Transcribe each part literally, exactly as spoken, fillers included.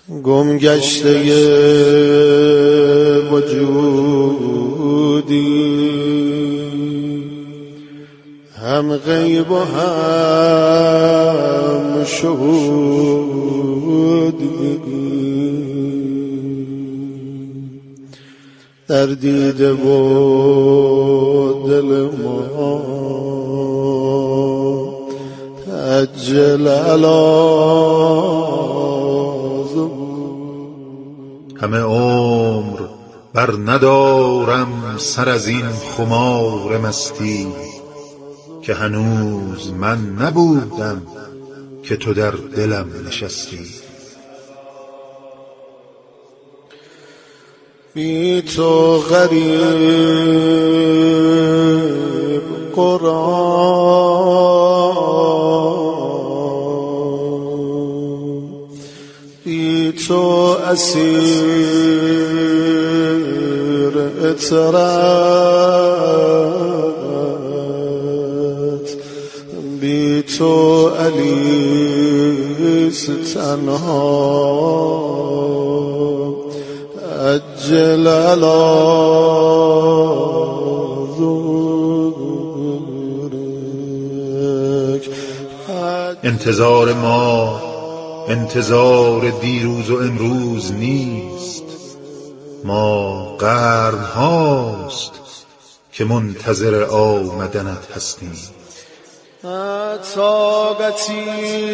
گم گشته وجودی، هم غیب و هم شهودی، در دیده و دل ما تجل همه عمر بر ندارم سر از این خمار مستی، که هنوز من نبودم که تو در دلم نشستی. بی تو غریب قرآن، بی تو اسیر اطرت، بی تو علیس تنها، عجل علی ظهورک. انتظار ما انتظار دیروز و امروز نیست، ما قرن هاست که منتظر آمدنت هستیم. طاقتی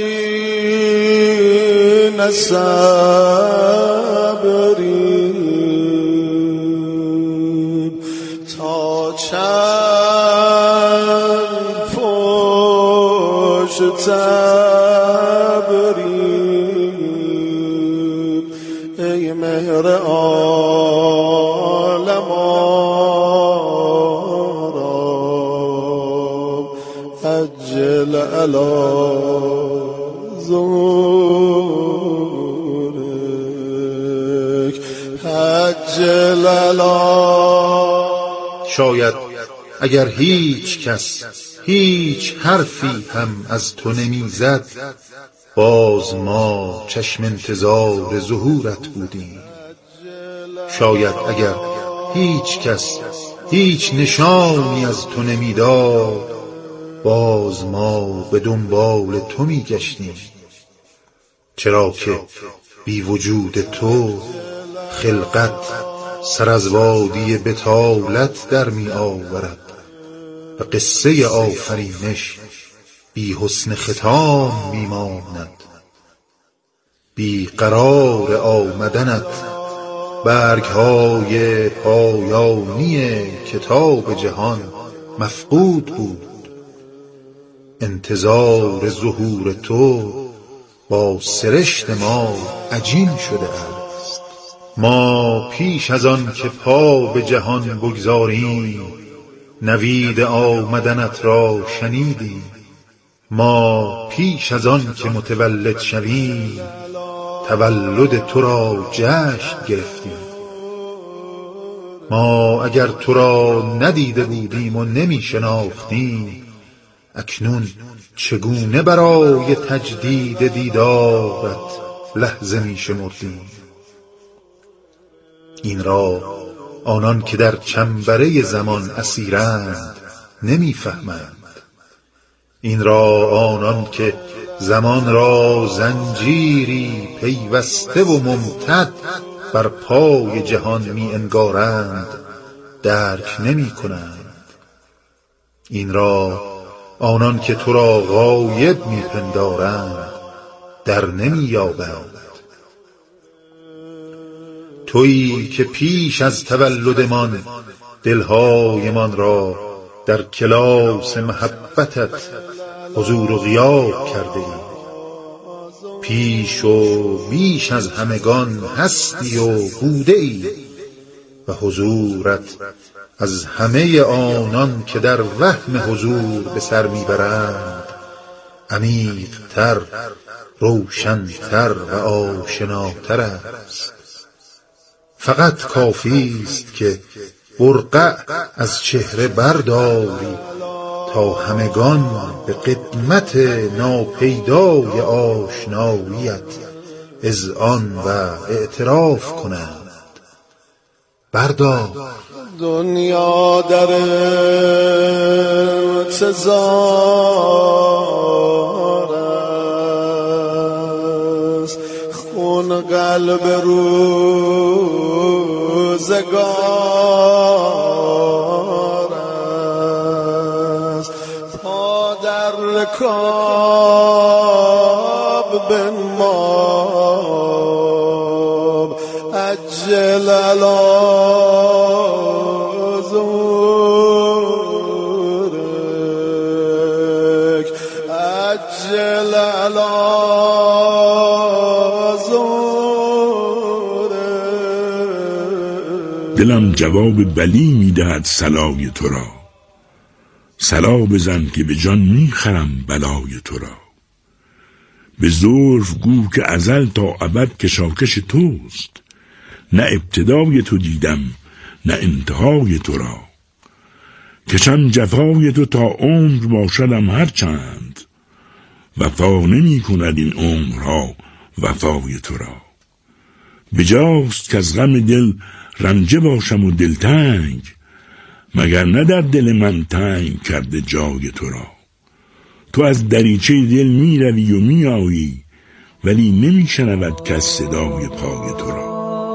نصبری، تا چند پشت ابری، ای مهر عالم آرام، عجل علی ظهورک، عجل علی. شاید اگر هیچ کس هیچ حرفی هم از تو نمیزد، باز ما چشم انتظار ظهورت بودیم. شاید اگر هیچ کس هیچ نشانی از تو نمیداد، باز ما به دنبال تو میگشتیم. چرا که بی وجود تو خلقت سر از وادی بطالت در می آورد و قصه آفرینش بی حسن ختام می ماند. بی قرار آمدنت برگ های پایانی کتاب جهان مفقود بود. انتظار ظهور تو با سرشت ما عجین شده است. ما پیش از آن که پا به جهان بگذاریم، نوید آمدنت را شنیدیم. ما پیش از آن که متولد شویم، تولد تو را جشن گرفتیم. ما اگر تو را ندیده بودیم و نمی شناختیم، اکنون چگونه برای تجدید دیدارت لحظه می شمردیم؟ این را آنان که در چنبره زمان اسیرند نمی فهمند. این را آنان که زمان را زنجیری پیوسته و ممتد بر پای جهان می انگارند درک نمی کنند. این را آنان که تو را غایب می پندارند در نمی یابند. تویی که پیش از تولدمان دلهایمان را در کلاس محبتت حضور و غیاب کرده ای. پیش و بیش از همگان هستی و بوده ای و حضورت از همه آنان که در وهم حضور به سر میبرند عمیق‌تر، روشن‌تر و آشناتر است. فقط کافی است که برقع از چهره برداری تا همگان به قدمت ناپیدای آشناییت اذعان و اعتراف کنند. بردار دنیا در انتظار است، خون قلب روزگار است، تا در رکاب بنماب عجل الازورک، عجل الازورک. دلم جواب بلی میدهد صلای تو را، صلا بزن که به جان میخرم بلای تو را. به زلف گو که ازل تا ابد کشاکش توست، نه ابتدای تو دیدم نه انتهای تو را. کشم جفای تو تا عمر باشدم هر چند، وفا نمی کند این عمرها وفای تو را. بجاست که از غم دل رنجه باشم و دلتنگ، مگر نه در دل من تنگ کرده جای تو را. تو از دریچه دل می روی و می آیی، ولی نمی شنود کس صدای پای تو را.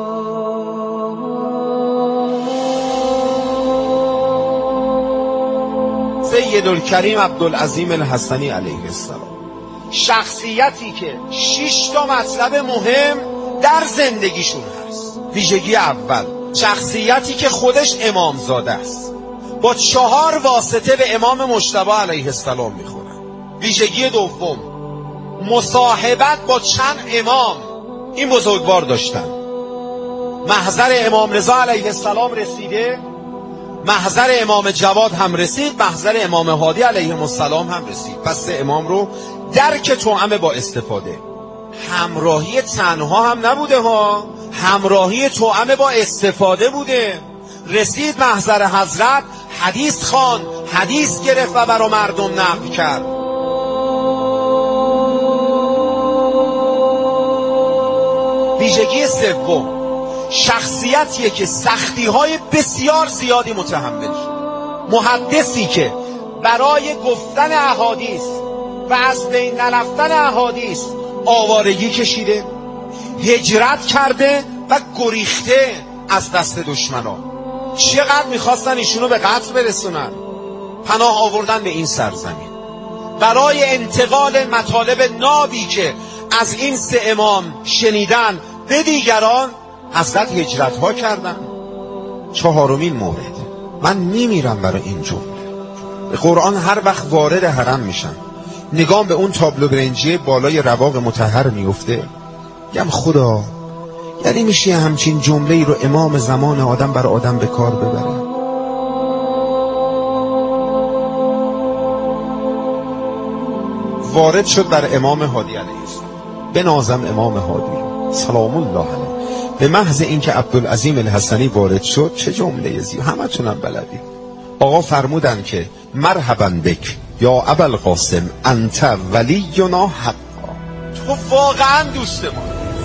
سیدالکریم عبدالعظیم الحسنی علیه السلام، شخصیتی که شش تا مطلب مهم در زندگیشون هست. ویژگی اول، شخصیتی که خودش امامزاده است، با چهار واسطه به امام مجتبی علیه السلام میخونن. ویژگی دوم، مصاحبت با چند امام این بزرگوار داشتن. محضر امام رضا علیه السلام رسیده، محضر امام جواد هم رسید، محضر امام هادی علیه السلام هم رسید. پس امام رو درک توأم با استفاده. همراهی تنها هم نبوده ها، همراهی توأم با استفاده بوده. رسید محضر حضرت، حدیث خوان، حدیث گرفت و برا مردم نقل کرد. ویژگی سوم، شخصیتیه که سختی‌های بسیار زیادی متحمل شد. محدثی که برای گفتن احادیث و از بین نرفتن احادیث آوارگی کشیده، هجرت کرده و گریخته از دست دشمنان. چقدر میخواستن ایشونو به قتل برسونن، پناه آوردن به این سرزمین. برای انتقال مطالب نابی که از این سه امام شنیدن به دیگران، حضرت هجرت ها کردن. چهارمین مورد، من میمیرم برای این جمله. به قرآن هر وقت وارد حرم میشن، نگام به اون تابلو برنجی بالای رواق مطهر میفته، گم خدا یعنی میشه همچین جمله ای رو امام زمان آدم برای آدم به کار ببره؟ وارد شد بر امام هادی علیه السلام، به نازم امام هادی سلام الله علیه. به محض اینکه عبدالعظیم الحسنی وارد شد، چه جمله زی همه تونم بلدی. آقا فرمودن که مرحبا بک یا ابوالقاسم، انت ولینا حقا، تو واقعا دوست ما.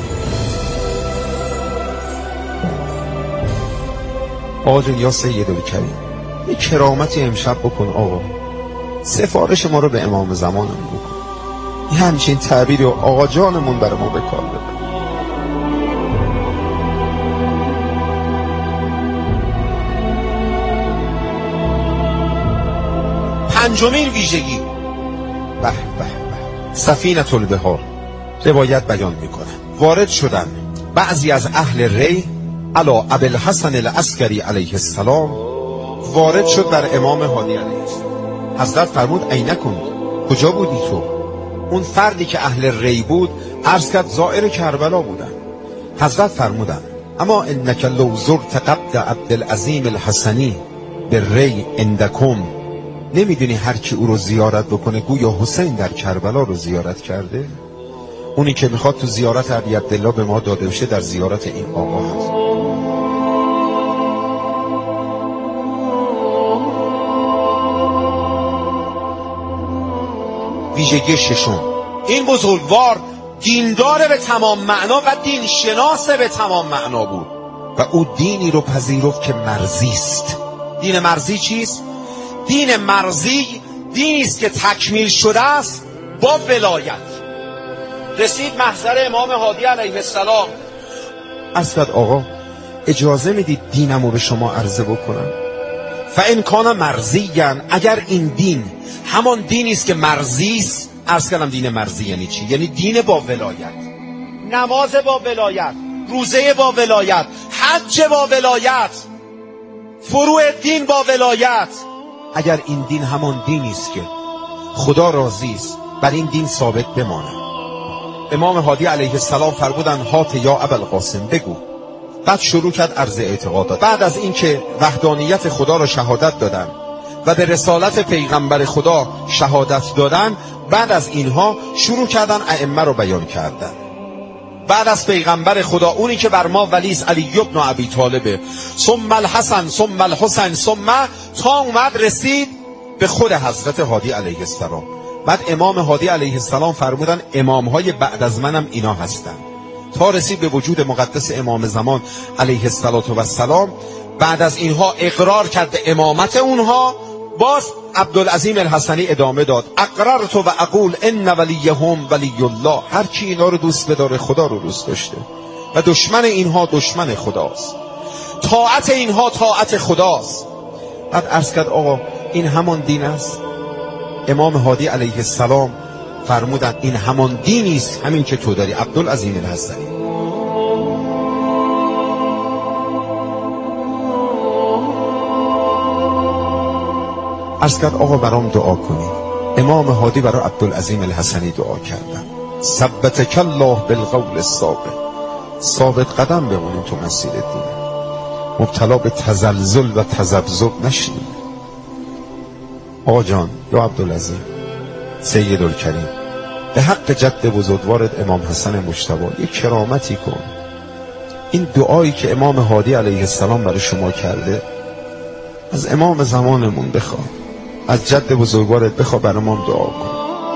آقا جون یا سیدالکریم، یه کرامتی امشب بکن آقا، سفارش ما رو به امام زمانم بکن. یه همچین تعبیری و آقا جانمون برای ما به کار بده. پنجمین ویژگی، به به به، سفینة البحار روایت بیان میکنه. وارد شدن بعضی از اهل ری علی ابوالحسن العسکری علیه السلام، وارد شد بر امام هادی علیه السلام. حضرت فرمود اینکم، کجا بودی تو؟ اون فردی که اهل ری بود عرض کرد زائر کربلا بودن. حضرت فرمودن اما انک لو زرت قبر عبدالعظیم الحسنی به ری عندکم، نمیدونی هر کی او رو زیارت بکنه گویا حسین در کربلا رو زیارت کرده؟ اونی که میخواد تو زیارت علی عبدالله به ما داده بشه در زیارت این آقا هست. ویژگی ششم، این بزرگوار دیندار به تمام معنا و دین شناس به تمام معنا بود و او دینی رو پذیرفت که مرزی است. دین مرزی چیست؟ دین مرزی دینی است که تکمیل شده است با ولایت. رسید محضر امام هادی علیه السلام، اصلا آقا اجازه میدید دینمو به شما عرضه بکنم؟ فان کان مرضیا، اگر این دین همان دینی است که مرزی است. عرض کردم دین مرزی یعنی چی؟ یعنی دین با ولایت، نماز با ولایت، روزه با ولایت، حج با ولایت، فروع دین با ولایت. اگر این دین همان دینی است که خدا راضی است، بر این دین ثابت بمانم. امام هادی علیه السلام فرمودند هات یا ابوالقاسم، بگو. بعد شروع کرد عرض اعتقادات. بعد از اینکه وحدانیت خدا را شهادت دادن و به رسالت پیغمبر خدا شهادت دادن، بعد از اینها شروع کردن ائمه رو بیان کردن. بعد از پیغمبر خدا اونی که بر ما ولی است علی بن ابی طالب، ثم الحسن ثم الحسین، ثم تا اومد رسید به خود حضرت هادی علیه السلام. بعد امام هادی علیه السلام فرمودن امامهای بعد از منم اینا هستن، تا رسید به وجود مقدس امام زمان علیه السلام. بعد از اینها اقرار کرد به امامت اونها. باز عبدالعظیم الحسنی ادامه داد اقررت و اقول ان ولیهم ولی الله. هر کی اینا رو دوست بداره خدا رو دوست داشته و دشمن اینها دشمن خداست. طاعت اینها طاعت خداست. بعد عرض کرد آقا این همان دین است. امام هادی علیه السلام فرمودند این همان دینی است همین که تو داری عبدالعظیم الحسنی. عرض کرد آقا برام دعا کنید. امام هادی برای عبدالعظیم الحسنی دعا کردن ثبتک الله بالقول الثابت، ثابت قدم بمونید تو مسیر دین، مبتلا به تزلزل و تذبذب نشید. آقا جان یا عبدالعظیم سید الکریم، به حق جد بزرگوارت امام حسن مجتبی یک کرامتی کن. این دعایی که امام هادی علیه السلام برای شما کرده از امام زمانمون بخواه، از جد بزرگوارت بخواه برای ما دعا کن.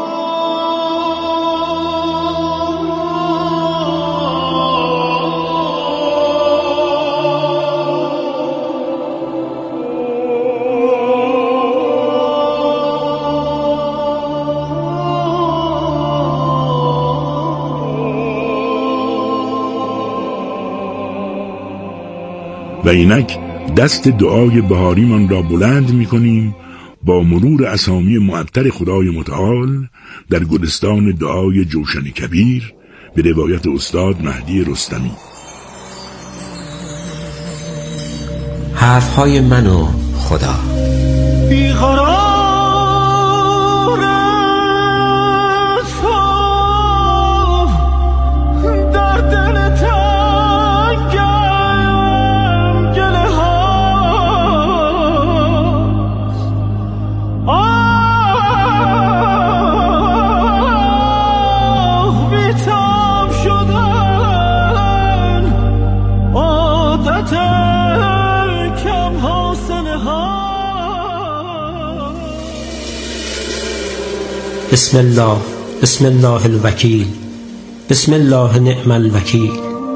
و اینک دست دعای بهاریمان را بلند می کنیم با مرور اسامی معطر خدای متعال در گلستان دعای جوشن کبیر به روایت استاد مهدی رستمی. حرفهای من و خدا. بیقرار بسم الله بسم الله الوکیل بسم الله نعم الوکیل.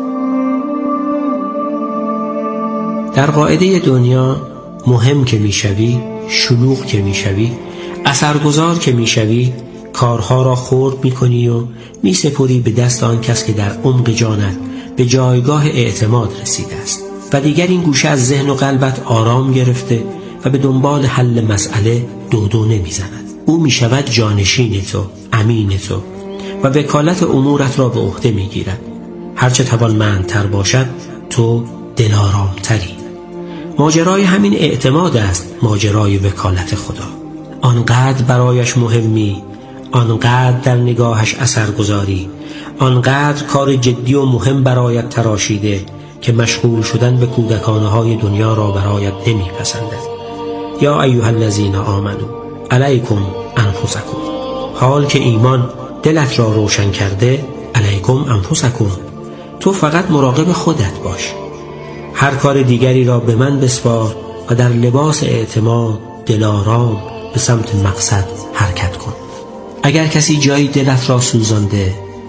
در قاعده دنیا مهم که میشوی، شلوغ که میشوی، اثرگذار که میشوی، کارها را خرد میکنی و میسپری به دست آن کس که در عمق جانت به جایگاه اعتماد رسیده است و دیگر این گوشه از ذهن و قلبت آرام گرفته و به دنبال حل مسئله دودو نمیزند. او می شود جانشین تو، امین تو و وکالت امورت را به عهده می گیرد. هرچه توانمندتر باشد تو دلارامتری. ماجرای همین اعتماد است ماجرای وکالت خدا. آنقدر برایش مهمی، آنقدر در نگاهش اثر گذاری، آنقدر کار جدی و مهم برایت تراشیده که مشغول شدن به کودکانه های دنیا را برایت نمی پسندد. یا ایها الذین آمنو علیکم انفسکم. حال که ایمان دلت را روشن کرده، علیکم انفسکم، تو فقط مراقب خودت باش. هر کار دیگری را به من بسپار و در لباس اعتماد دلارام به سمت مقصد حرکت کن. اگر کسی جایی دلت را سوزانده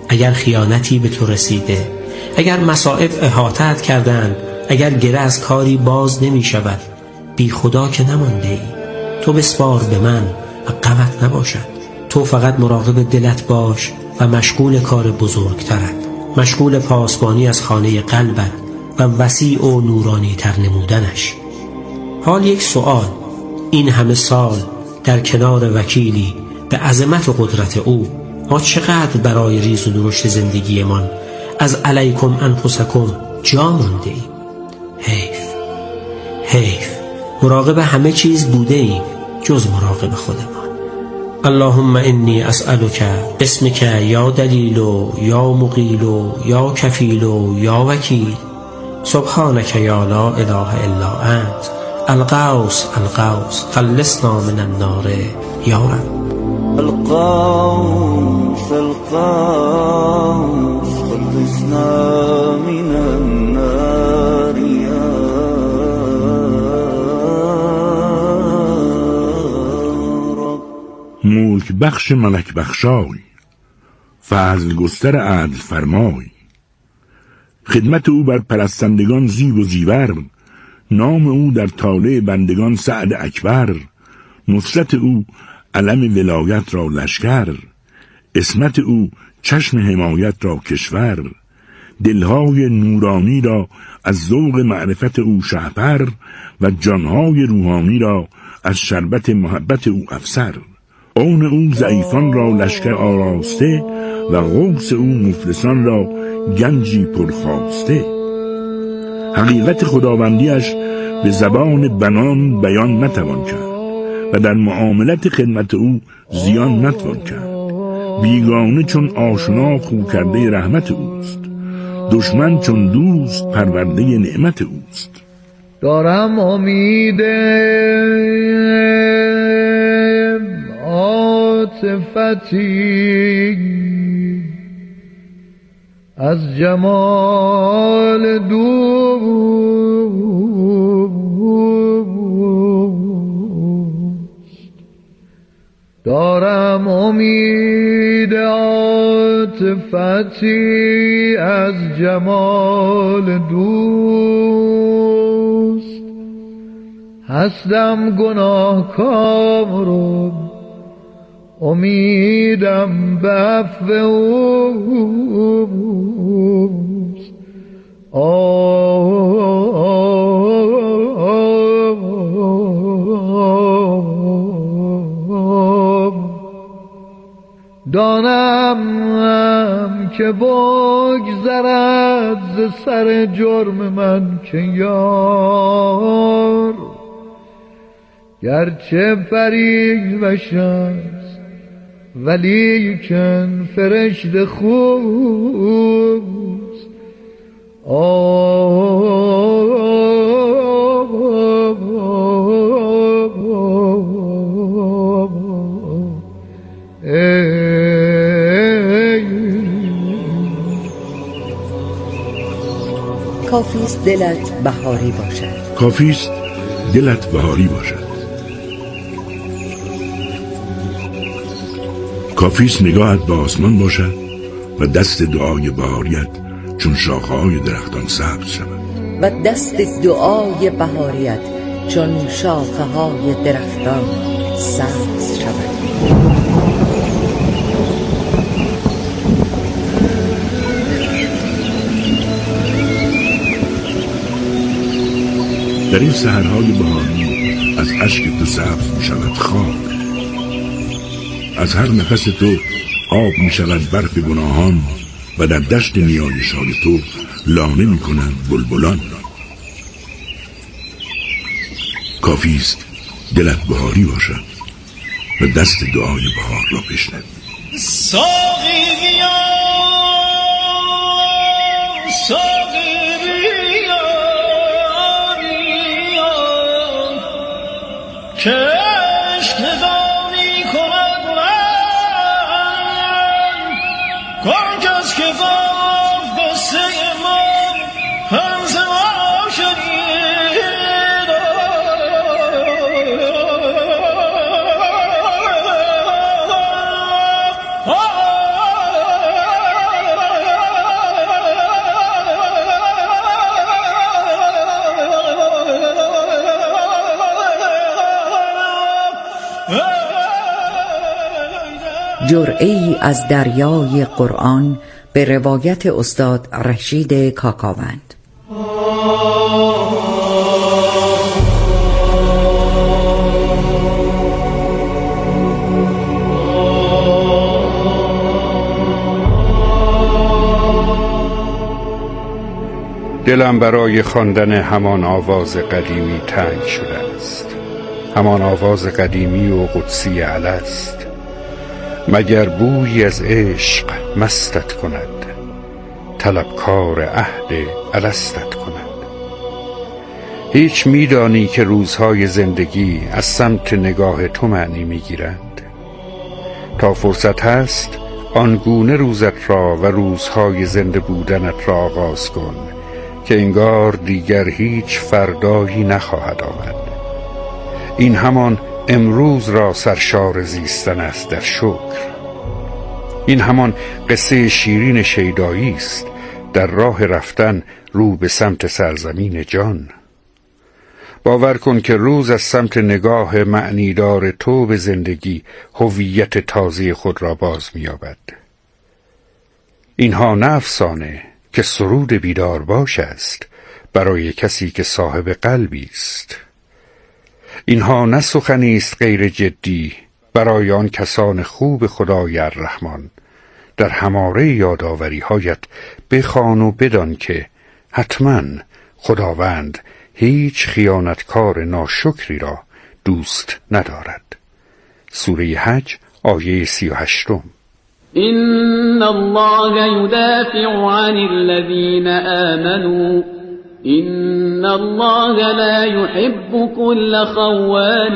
اگر خیانتی به تو رسیده، اگر مصائب احاطه‌ات کردند، اگر گره از کاری باز نمی شود، بی خدا که نمانده ای. تو بسپار به من و غمت نباشد. تو فقط مراقب دلت باش و مشغول کار بزرگترت، مشغول پاسبانی از خانه قلبت و وسیع و نورانی تر نمودنش. حال یک سؤال، این همه سال در کنار وکیلی به عظمت و قدرت او، ما چقدر برای ریز و درشت زندگیمان از علیکم انفسکم جا مانده ایم؟ حیف حیف مراقب همه چیز بوده ایم جز مراقب خودمان. اللهم انی اسألک باسمک یا دلیل یا مقیل یا کفیل یا وکیل، سبحانک یا لا اله الا انت، الغوث الغوث خلصنا من النار یا رب. الغوث الغوث خلصنا من النار یا رب. ملک بخش ملک بخشای، فضل گستر عدل فرمای، خدمت او بر پرستندگان زیب و زیور، نام او در طالع بندگان سعد اکبر، نصرت او علم ولایت را لشکر، عصمت او چشم حمایت را کشور، دلهای نورانی را از ذوق معرفت او شهپر و جانهای روحانی را از شربت محبت او افسر. آن او ضعیفان را لشکر آراسته و غوث او مفلسان را گنجی پرخواسته. حقیقت خداوندیش به زبان بنان بیان نتوان کرد و در معاملت خدمت او زیان نتوان کرد. بیگانه چون آشنا خو کرده رحمت اوست، دشمن چون دوست پرورده نعمت اوست. دارم امید عاطفتی از جمال دوست، دارم امید عاطفتی از جمال دوست، هستم گناهکار و امیدم به عفو اوست. دانم که بگذرد ز سر جرم من که یار، گرچه پریوش است ولیکن فرشته خوست. کافیست دلت بهاری باشد. کافیست دلت بهاری باشد. کافیست نگاهت به آسمان باشد و دست دعای بهاریت چون شاخه‌های درختان سبز شود. و دست دعای بهاریت چون شاخه‌های درختان سبز شود. در این سحرهای بهاری از اشک تو سبز می شود خاک، از هر نفس تو آب می شود برف گناهان و در دشت نیایش‌های تو لانه می کنند بلبلان. کافیست دلت بهاری باشد و دست دعای بهار را بشنوی. ساقی بیا ساقی بیا بیا که عشق ندانی کند من کن کس که باف بسته من همز ما شدید جرعه‌ای از دریای قرآن به روایت استاد رشید کاکاوند. دلم برای خواندن همان آواز قدیمی تنگ شده است، همان آواز قدیمی و قدسی الست. مگر بویی از عشق مستت کند، طلبکار عهد الستت کند. هیچ میدانی که روزهای زندگی از سمت نگاه تو معنی میگیرند؟ تا فرصت هست آنگونه روزت را و روزهای زنده بودنت را آغاز کن که انگار دیگر هیچ فردایی نخواهد آمد. این همان امروز را سرشار زیستن است در شکر. این همان قصه شیرین شیدایی است در راه رفتن رو به سمت سرزمین جان. باور کن که روز از سمت نگاه معنیدار تو به زندگی هویت تازه خود را باز می‌یابد. اینها نه افسانه که سرود بیدار باش است برای کسی که صاحب قلبی است. اینها نه سخنی است غیر جدی برای آن کسان خوب خدای الرحمن. در هماره یادآوری هایت بخوان و بدان که حتما خداوند هیچ خیانتکار ناشکری را دوست ندارد. سوره حج آیه سی و هشتم. إن الله يدافع عن الذين آمنوا إن الله لا يحب كل خوان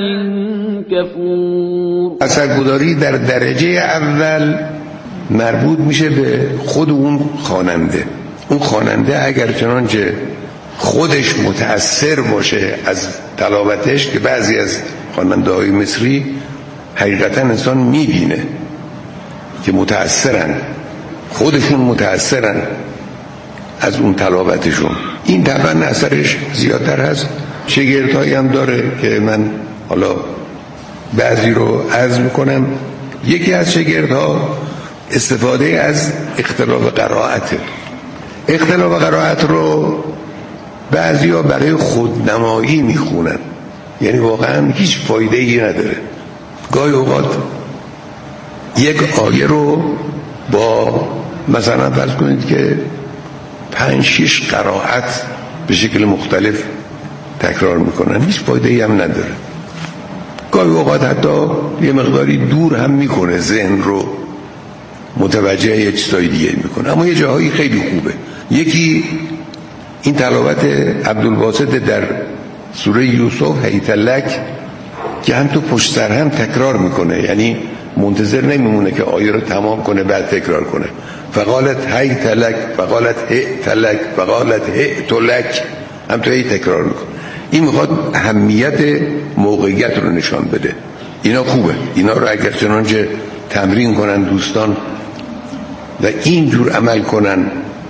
كفور. اثرگذاری در درجه اول مربوط میشه به خود اون خواننده. اون خواننده اگر چنانچه خودش متأثر باشه از تلاوتش، که بعضی از خواننده های مصری حقیقتا انسان میبینه که متأثرن، خودشون متأثرن از اون تلاوتشون، این طبعا اثرش زیادتر هست. شگردهایی هم داره که من حالا بعضی رو عرض میکنم. یکی از شگردها استفاده از اختلاف قرائته. اختلاف قرائت رو بعضی ها برای خودنمایی میخونن، یعنی واقعا هیچ فایده ای نداره. گاهی اوقات یک آیه رو با مثلا فرض کنید که پنج شش قرائت به شکل مختلف تکرار میکنن، هیچ فایده ای هم نداره. گاهی اوقات حتی یه مقداری دور هم میکنه، ذهن رو متوجه یه چیزای دیگه میکنه. اما یه جاهایی خیلی خوبه. یکی این تلاوت عبدالباسط در سوره یوسف هیت لک که هم تو پشت سر هم تکرار میکنه، یعنی منتظر نمیمونه که آیه رو تمام کنه بعد تکرار کنه. فقالت هیت لک فقالت هیت لک فقالت هیت لک، هم تو هی تکرار میکنه. این میخواد اهمیت موقعیت رو نشان بده. اینا خوبه. اینا رو اگر چنانچه تمرین کنن دوستان و اینجور عمل کنن،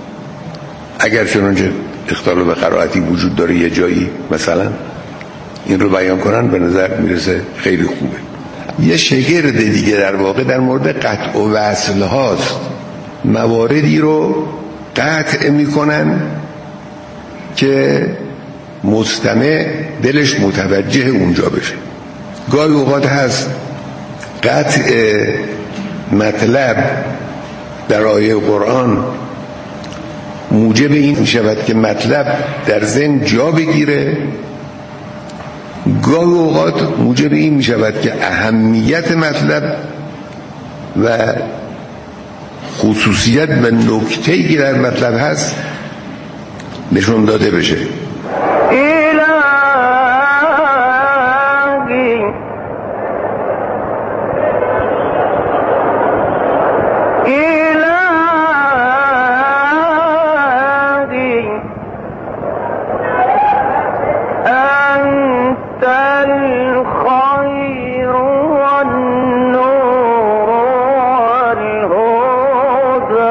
اگر چنانچه اختلاف قرائتی وجود داره یه جایی مثلا این رو بیان کنن، به نظر میرسه خیلی خوبه. یه شگرد دیگه در واقع در مورد قطع و وصل هاست. مواردی رو قطع میکنن که مستمع دلش متوجه اونجا بشه. گاهی اوقات هست قطع مطلب در آیه قرآن موجب این می شود که مطلب در ذهن جا بگیره، گاهی اوقات موجب این می شود که اهمیت مطلب و خصوصیت و نکته‌ای که در مطلب هست نشون داده بشه.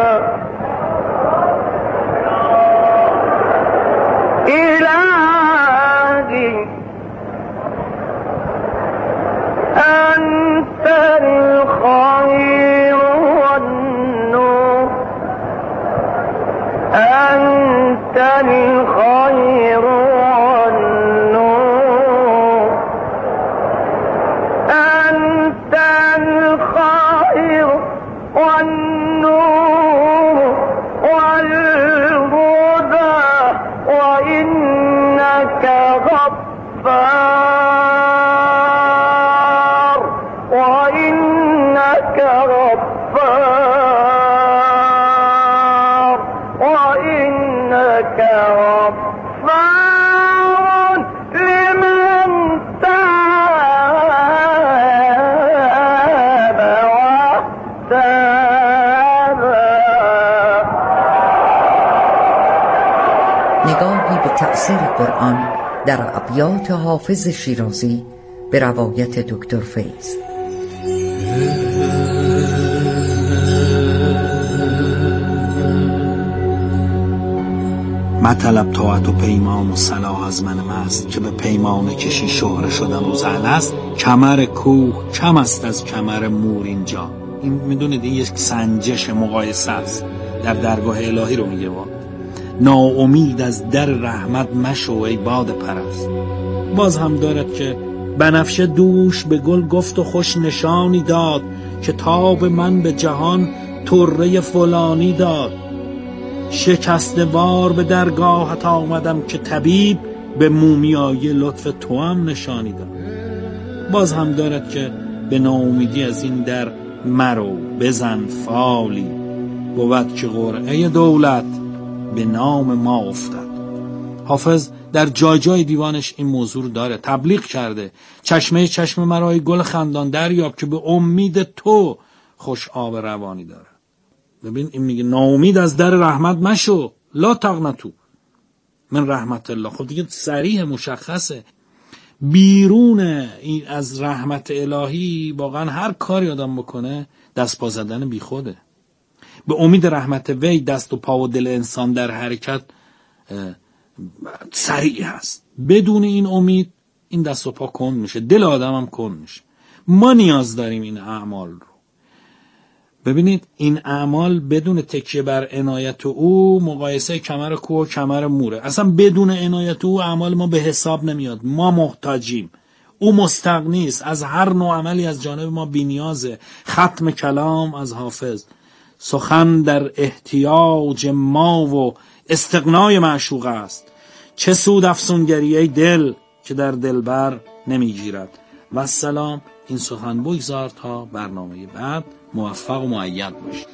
إلهي أنت الخير والنور أنت الخير والنور والهدى وإنك غفار وإنك غفار وإنك غفار لمن تاب واحتاب. نگاهی به تأثیر قرآن در ابیات حافظ شیرازی به روایت دکتر فیض. مطلب طاعت و پیمان و صلاح از من مست، که به پیمان کشی شهره شدم روز الست. کمر کوه کم است از کمر مور اینجا. این میدونید این یک سنجش مقایسه است، در درگاه الهی رو میگه. با ناامید از در رحمت مشو ای باد پرست. باز هم دارد که بنفشه دوش به گل گفت و خوش نشانی داد، که تاب من به جهان طره فلانی داد. شکسته وار به درگاهت آمدم، که طبیب به مومیایی لطف تو هم نشانی داد. باز هم دارد که به ناامیدی از این در مرو بزن فالی، بود که قرعه دولت به نام ما افتد. حافظ در جای جای دیوانش این موضوع داره، تبلیغ کرده. چشمه چشم مرای گل خندان دریاب، که به امید تو خوش آب روانی داره. ببین این میگه ناامید از در رحمت مشو، لا تقنطوا من رحمت الله. خب دیگه صریح مشخصه. بیرون این از رحمت الهی واقعا هر کاری آدم بکنه دست پا زدن بی خوده. به امید رحمت وی دست و پا و دل انسان در حرکت سریع هست. بدون این امید این دست و پا کند میشه، دل آدم هم کند میشه. ما نیاز داریم این اعمال رو. ببینید این اعمال بدون تکیه بر عنایت او مقایسه کمر کوه و کمر موره. اصلا بدون عنایت او اعمال ما به حساب نمیاد. ما محتاجیم، او مستغنی است از هر نوع عملی، از جانب ما بی‌نیازه. ختم کلام از حافظ: سخن در احتیاج ما و استغنای معشوق است. چه سود افسونگری ای دل که در دلبر نمیگیرد. و السلام. این سخن بگذار تا برنامه بعد. موفق و مؤید باشید.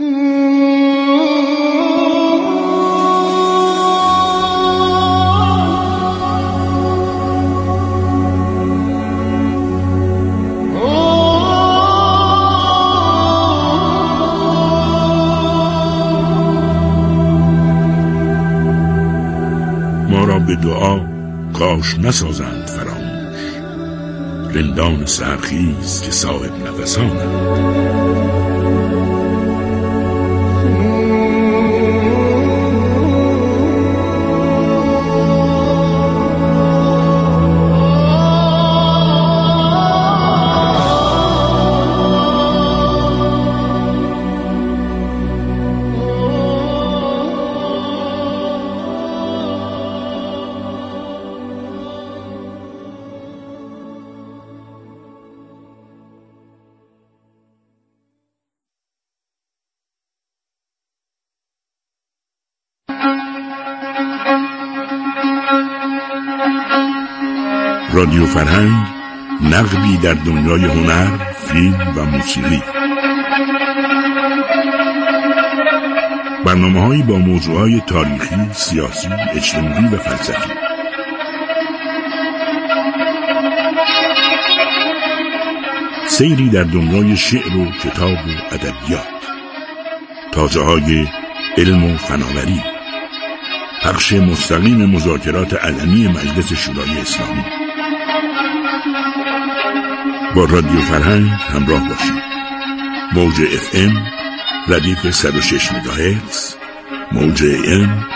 ما را به دعا کاش نسازند فراموش، رندان سرخیز که صاحب نفسانند. رادیو فرهنگ، نقبی در دنیای هنر، فیلم و موسیقی. برنامه‌هایی با موضوعات تاریخی، سیاسی، اجتماعی و فلسفی. سیری در دنیای شعر و کتاب و ادبیات. تازه‌های علم و فناوری. پخش مستقیم مذاکرات علنی مجلس شورای اسلامی. با رادیو فرهنگ همراه باشید. موج اف ام ردیف صد و شش مگاهرتز، موج ام